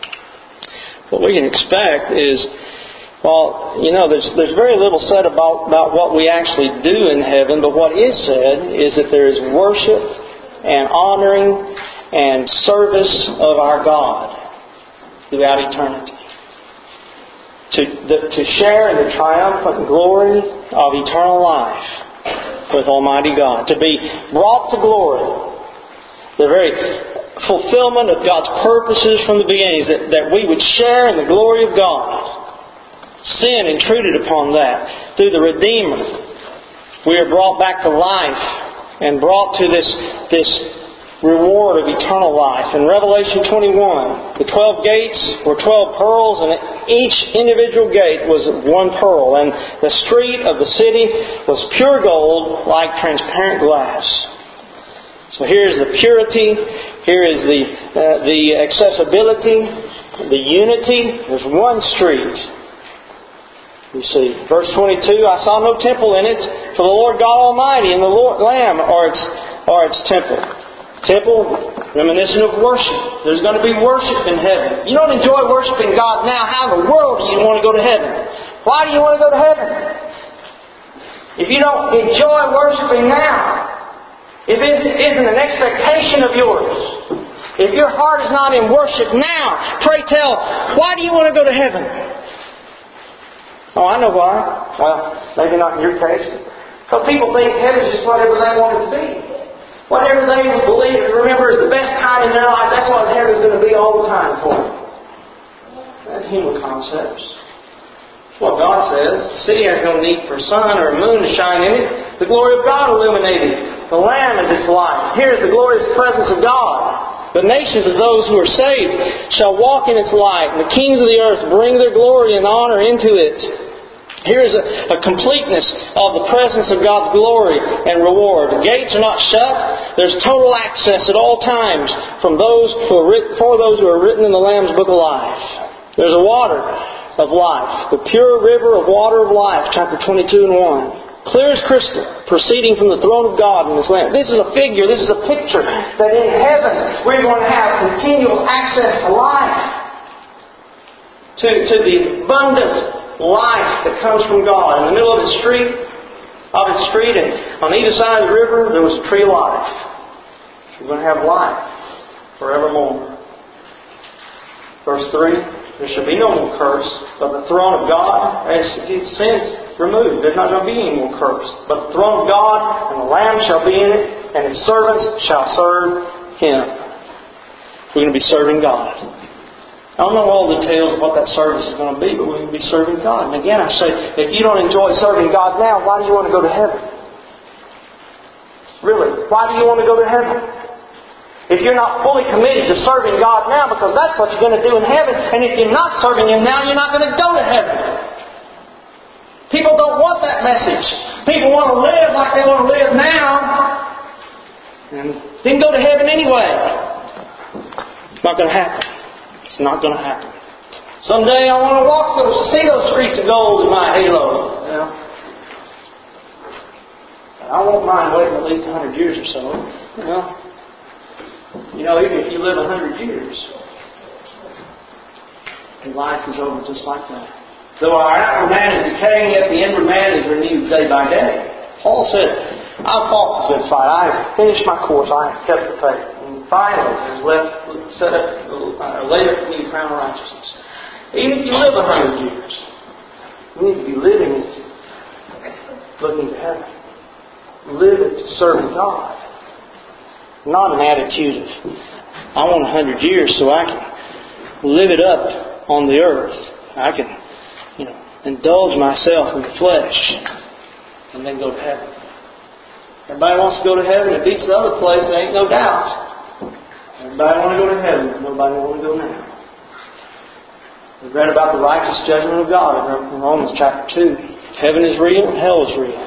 Speaker 1: what we can expect is, well, you know, there's there's very little said about about what we actually do in heaven. But what is said is that there is worship and honoring and service of our God throughout eternity. To, the, to share in the triumphant glory of eternal life with Almighty God. To be brought to glory. The very fulfillment of God's purposes from the beginning is that, that we would share in the glory of God. Sin intruded upon that. Through the Redeemer, we are brought back to life and brought to this this reward of eternal life. In Revelation twenty-one, the twelve gates were twelve pearls, and each individual gate was one pearl. And the street of the city was pure gold like transparent glass. So here is the purity, here is the uh, the accessibility, the unity. There's one street. You see, verse twenty-two, I saw no temple in it, for the Lord God Almighty and the Lord Lamb are its are its temple. Temple, reminiscent of worship. There's going to be worship in heaven. You don't enjoy worshiping God now. How in the world do you want to go to heaven? Why do you want to go to heaven? If you don't enjoy worshiping now, if it isn't an expectation of yours, if your heart is not in worship now, pray tell, why do you want to go to heaven? Oh, I know why. Well, maybe not in your case. Because people think heaven is just whatever they want it to be. Whatever they believe and remember is the best time in their life, that's what heaven is going to be all the time for them. That's human concepts. That's what God says. The city has no need for sun or moon to shine in it. The glory of God illuminated it. The Lamb is its light. Here is the glorious presence of God. The nations of those who are saved shall walk in its light, and the kings of the earth bring their glory and honor into it. Here is a, a completeness of the presence of God's glory and reward. The gates are not shut. There's total access at all times from those who are written, for those who are written in the Lamb's Book of Life. There's a water of life, the pure river of water of life, chapter twenty-two and one. Clear as crystal, proceeding from the throne of God in this Lamb. This is a figure, this is a picture that in heaven we're going to have continual access to life. To, to the abundant life that comes from God. In the middle of the street, of its street, and on either side of the river, there was a tree of life. You're going to have life forevermore. Verse three, there shall be no more curse, but the throne of God, as its sins removed. There's not going to be any more curse. But the throne of God and the Lamb shall be in it, and His servants shall serve Him. We're going to be serving God. I don't know all the details of what that service is going to be, but we're going to be serving God. And again, I say, if you don't enjoy serving God now, why do you want to go to heaven? Really, why do you want to go to heaven? If you're not fully committed to serving God now, because that's what you're going to do in heaven, and if you're not serving Him now, you're not going to go to heaven. People don't want that message. People want to live like they want to live now, and then go to heaven anyway. It's not going to happen. It's not going to happen. Someday I want to walk those, see those streets of gold in my halo. You know? I won't mind waiting at least a hundred years or so. You know, you know, even if you live a hundred years, your life is over just like that. Though our outward man is decaying, yet the inward man is renewed day by day. Paul said, I've fought the good fight. I have finished my course. I have kept the faith. And finally, there's left, set up, uh, laid up for me the crown of righteousness. Even if you live a hundred years, you need to be living it, looking to heaven. live it serving God. Not an attitude of, I want a hundred years so I can live it up on the earth. I can, you know, indulge myself in the flesh and then go to heaven. Everybody wants to go to heaven. It beats the other place, there ain't no doubt. Everybody wants to go to heaven, but nobody wants to go now. We've read about the righteous judgment of God in Romans chapter two. Heaven is real and hell is real.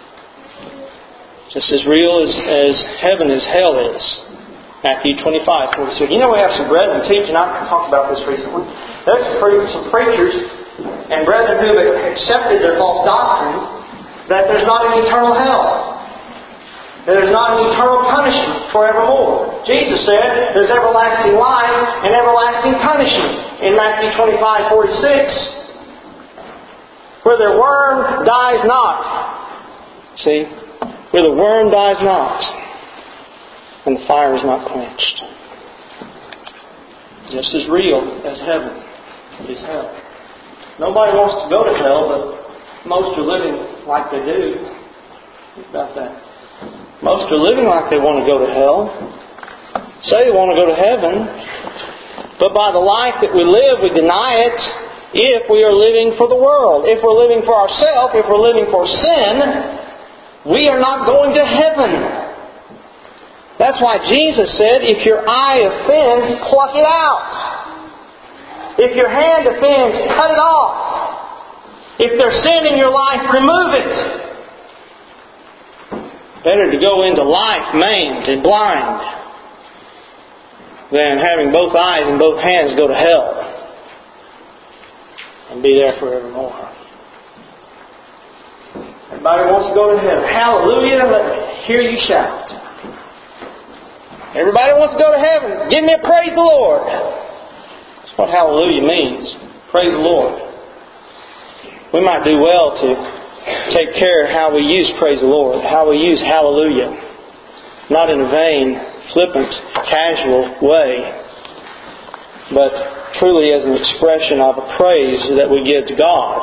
Speaker 1: Just as real as, as heaven is, hell is. Matthew twenty-five, forty-six. You know, we have some brethren teaching. I talked about this recently. There's some, pre- some preachers and brethren who have accepted their false doctrine that there's not an eternal hell. There's not an eternal punishment forevermore. Jesus said there's everlasting life and everlasting punishment in Matthew twenty-five, forty-six. Where the worm dies not. See? Where the worm dies not and the fire is not quenched. Just as real as heaven is hell. Nobody wants to go to hell, but most are living like they do. Think about that. Most are living like they want to go to hell. Say they want to go to heaven. But by the life that we live, we deny it if we are living for the world. If we're living for ourselves, if we're living for sin, we are not going to heaven. That's why Jesus said, if your eye offends, pluck it out. If your hand offends, cut it off. If there's sin in your life, remove it. Better to go into life maimed and blind than having both eyes and both hands go to hell and be there forevermore. Everybody wants to go to heaven. Hallelujah, let me hear you shout. Everybody wants to go to heaven. Give me a praise the Lord. That's what hallelujah means. Praise the Lord. We might do well to take care of how we use praise the Lord, how we use hallelujah. Not in a vain, flippant, casual way, but truly as an expression of a praise that we give to God.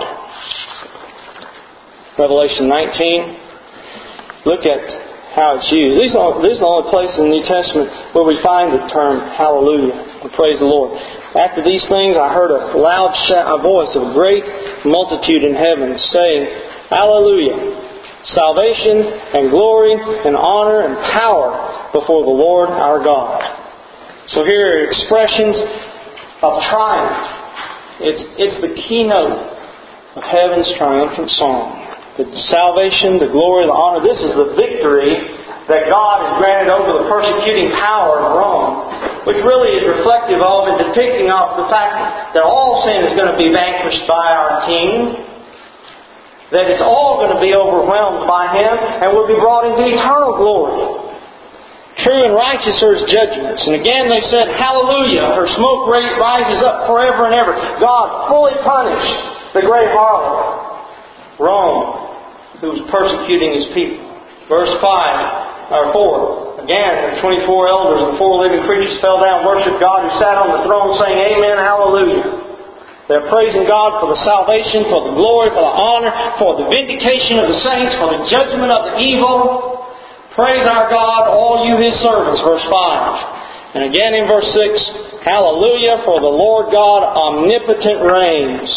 Speaker 1: Revelation nineteen, look at how it's used. These are, these are the only places in the New Testament where we find the term hallelujah, or praise the Lord. After these things I heard a loud shout, a voice of a great multitude in heaven saying, Hallelujah! Salvation and glory and honor and power before the Lord our God. So here are expressions of triumph. It's, it's the keynote of heaven's triumphant song. The salvation, the glory, the honor. This is the victory that God has granted over the persecuting power of Rome, which really is reflective of and depicting of the fact that all sin is going to be vanquished by our King, that it's all going to be overwhelmed by Him, and will be brought into eternal glory. True and righteous are His judgments. And again they said, Hallelujah! Her smoke rises up forever and ever. God fully punished the great harlot, Rome, who was persecuting His people. Verse five, or four. Again, the twenty-four elders and the four living creatures fell down and worshipped God who sat on the throne, saying, Amen, Hallelujah. They're praising God for the salvation, for the glory, for the honor, for the vindication of the saints, for the judgment of the evil. Praise our God, all you His servants. Verse five. And again in verse six, Hallelujah, for the Lord God omnipotent reigns.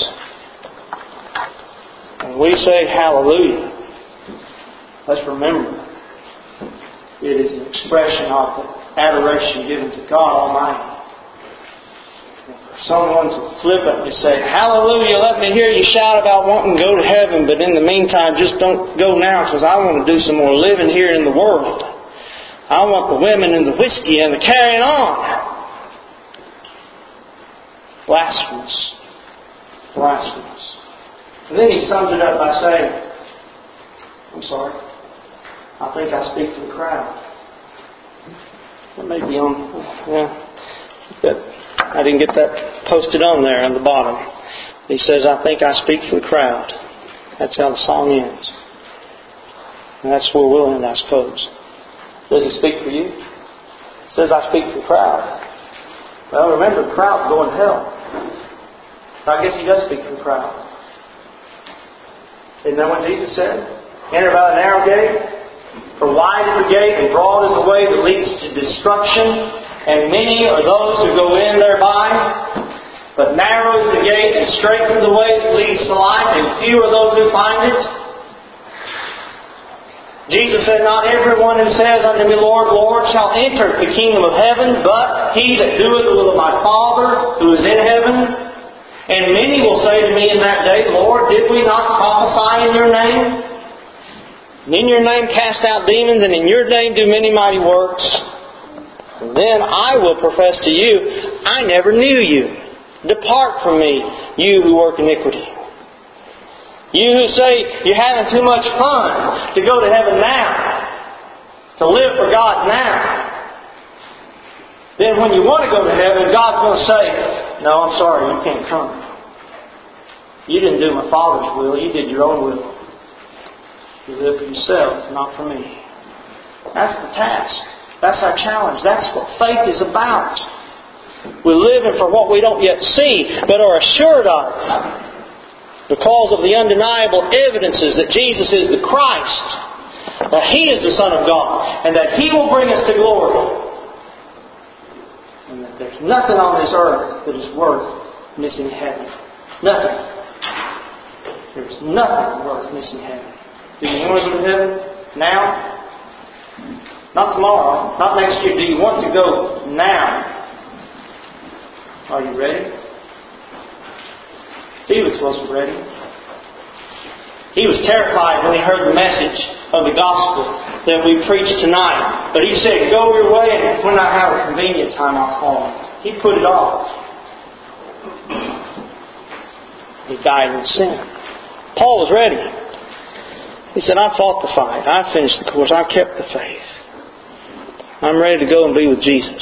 Speaker 1: When we say hallelujah, let's remember it is an expression of the adoration given to God Almighty. And for someone to flippantly say, hallelujah, let me hear you shout about wanting to go to heaven, but in the meantime just don't go now because I want to do some more living here in the world. I want the women and the whiskey and the carrying on. Blasphemous. Blasphemous. And then he sums it up by saying, I'm sorry, I think I speak for the crowd. That may be on, yeah, that, I didn't get that posted on there on the bottom. He says, I think I speak for the crowd. That's how the song ends. And that's where we'll end, I suppose. Does he speak for you? He says, I speak for the crowd. Well, remember, the crowd's going to hell. I guess he does speak for the crowd. Isn't that what Jesus said? Enter by the narrow gate. For wide is the gate and broad is the way that leads to destruction, and many are those who go in thereby. But narrow is the gate and straight is the way that leads to life, and few are those who find it. Jesus said, Not everyone who says unto me, Lord, Lord, shall enter the kingdom of heaven, but he that doeth the will of my Father who is in heaven. And many will say to me in that day, Lord, did we not prophesy in your name? And in your name cast out demons, and in your name do many mighty works. And then I will profess to you, I never knew you. Depart from me, you who work iniquity. You who say you're having too much fun to go to heaven now, to live for God now. Then when you want to go to heaven, God's going to say, No, I'm sorry, you can't come. You didn't do my Father's will, you did your own will. You live for yourself, not for me. That's the task. That's our challenge. That's what faith is about. We're living for what we don't yet see, but are assured of, because of the undeniable evidences that Jesus is the Christ, that He is the Son of God, and that He will bring us to glory. And that there's nothing on this earth that is worth missing heaven. Nothing. There's nothing worth missing heaven. Do you want to go to heaven now? Not tomorrow. Not next year. Do you want to go now? Are you ready? Felix wasn't ready. He was terrified when he heard the message of the gospel that we preached tonight. But he said, Go your way, and when I have a convenient time, I'll call you. He put it off. He died in sin. Paul was ready. He said, I fought the fight. I finished the course. I kept the faith. I'm ready to go and be with Jesus.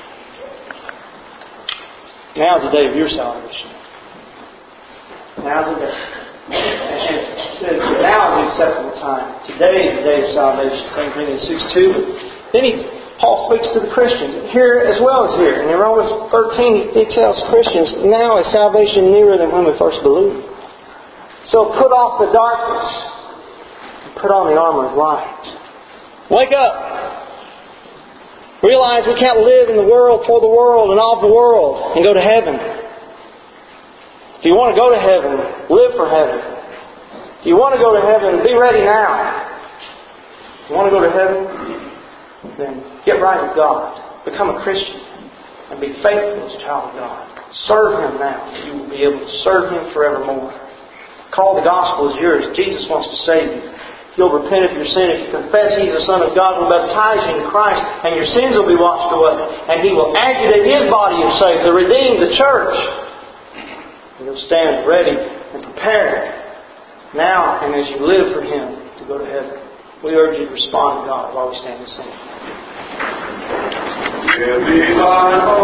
Speaker 1: Now's the day of your salvation. Now's the day. And now is the acceptable time. Today is the day of salvation. Second Corinthians six two. Then he, Paul speaks to the Christians here as well as here. And in Romans thirteen he tells Christians, now is salvation nearer than when we first believed. So put off the darkness and put on the armor of light. Wake up. Realize we can't live in the world for the world and of the world and go to heaven. If you want to go to heaven, live for heaven. If you want to go to heaven, be ready now. If you want to go to heaven, then get right with God. Become a Christian and be faithful as a child of God. Serve Him now. You will be able to serve Him forevermore. Call the gospel as yours. Jesus wants to save you. You'll repent of your sin. If you confess He's the Son of God, will baptize you in Christ, and your sins will be washed away. And He will add you to His body of faith, the redeemed, the church. And you'll stand ready and prepared now and as you live for Him to go to heaven. We urge you to respond to God while we stand and sing.